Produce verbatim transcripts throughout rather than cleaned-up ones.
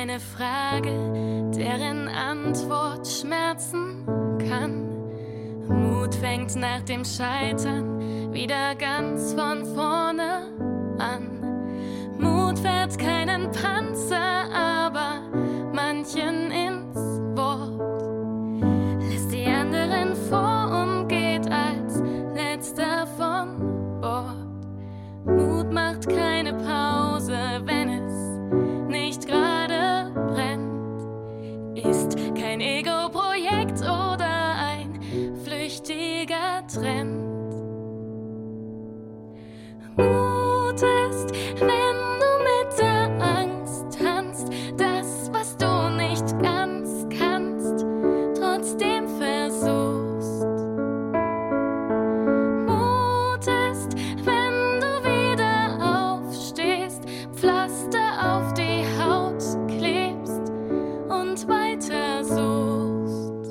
eine Frage, deren Antwort schmerzen kann. Mut fängt nach dem Scheitern wieder ganz von vorne an. Mut fährt keinen Panzer, aber manchen ins Wort. Lässt die anderen vor und geht als letzter von Bord. Mut macht keine Pause, wenn es nicht gerade brennt. Ist kein Ego-Projekt oder ein flüchtiger Trend. Mut ist, wenn du mit der Angst tanzt, das, was du nicht ganz kannst, trotzdem versuchst. Mut ist, wenn du wieder aufstehst, Pflaster auf die Haut klebst und weiter suchst.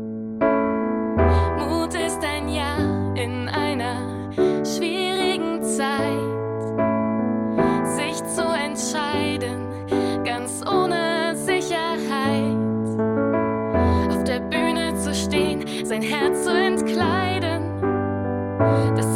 Mut ist ein Ja in einer schwierigen Zeit, sich zu entscheiden, ganz ohne Sicherheit, auf der Bühne zu stehen, sein Herz zu entkleiden, das